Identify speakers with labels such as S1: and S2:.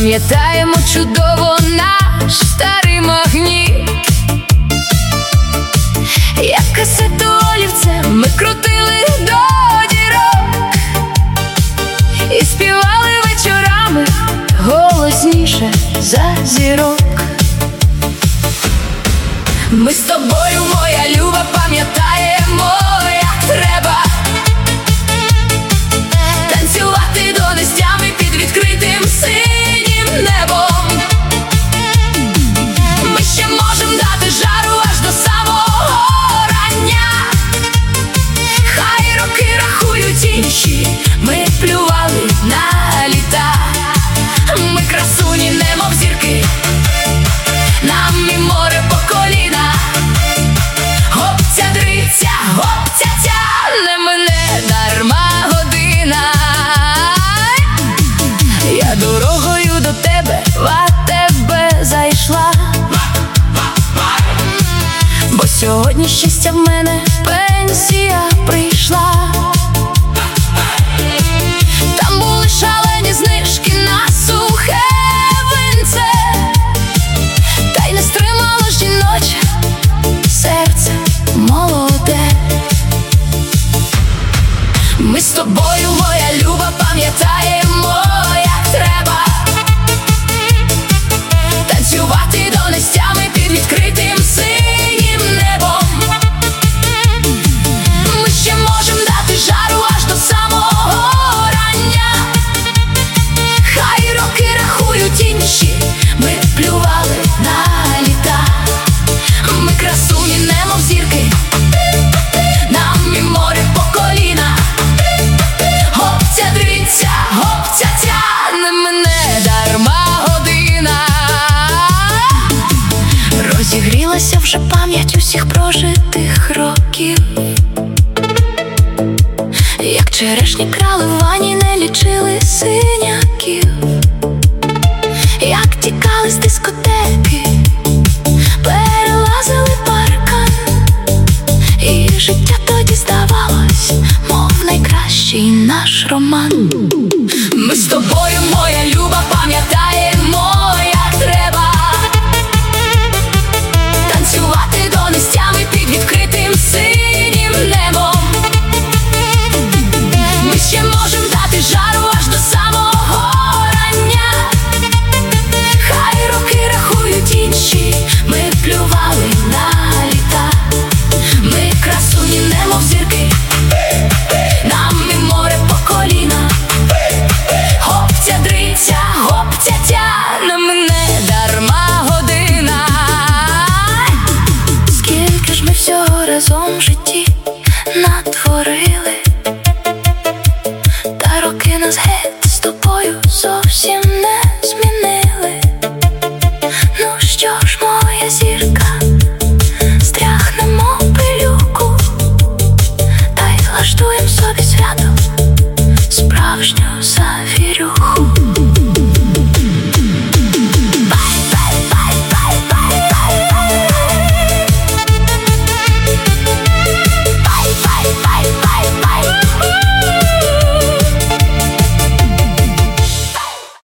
S1: Пам'ятаємо чудово наш старий магніт, як касету олівцем ми крутили до дірок і співали вечорами голосніше за зірок. Ми з тобою, моя люба, пам'ятаємо, як треба танцювати до нестями під відкритим синім небом. Ми ще можем дати жару аж до самого рання. Хай роки рахують інші, ми плювали на літа. Ми красуні, немов зірки, нам і море по коліна. Гопця, дриця, гопця, ця, не мине дарма година. Я дорогою до тебе в АТБ зайшла, бо сьогодні щастя в мене пенсія прийшла. Там були шалені знижки на сухе винце, та й не стримало жіноче серце молоде. Ми з тобою, моя люба, пам'ятаємо, як треба танцювати до нестями під відкритим синім небом. Ми ще можем дати жару аж до самого рання. Хай роки рахують інші, ми плювали на літа. Ми красуні, немов зірки, нам і море по коліна. Гопця, дриця, гопця, ця, не мине дарма година. Розігрілася вже пам'ять усіх прожитих років, як черешні крали в ванні, не лічили синяків, як тікали з дискотеки, перелазили паркан, і життя тоді здавалось, мов найкращий наш роман. Ми з тобою,